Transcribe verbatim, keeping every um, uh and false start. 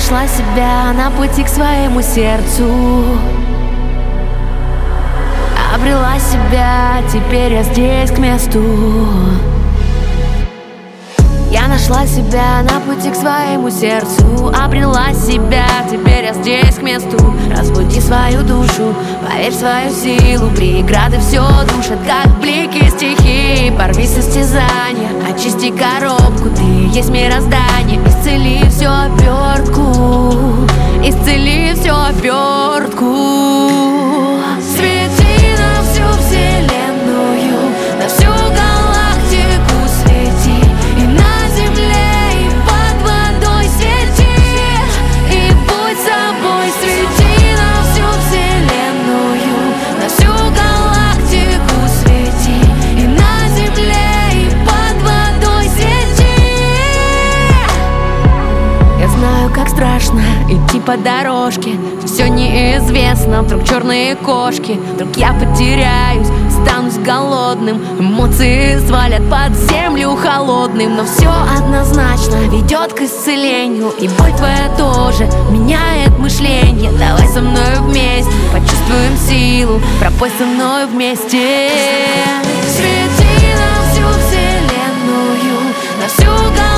нашла себя на пути к своему сердцу. Обрела себя, теперь я здесь к месту. Я нашла себя на пути к своему сердцу. Обрела себя, теперь я здесь к месту. Разбуди свою душу, поверь в свою силу. Преграды все душат, как блики стихии. Порви состязания, очисти коробку. Ты есть мироздание, исцели всю обертку. Исцели всю обертку. Свети на всю вселенную, на всю галактику свети. И на земле, и под водой свети. И будь собой, свети на всю вселенную, на всю галактику свети. И на земле, и под водой свети. Я знаю, как страшно идти по дорожке. Все неизвестно, вдруг черные кошки. Вдруг я потеряюсь, станусь голодным. Эмоции свалят под землю холодным. Но все однозначно ведет к исцелению. И боль твоя тоже меняет мышление. Давай со мной вместе почувствуем силу. Пропой со мной вместе. Свети на всю вселенную, на всю галактику.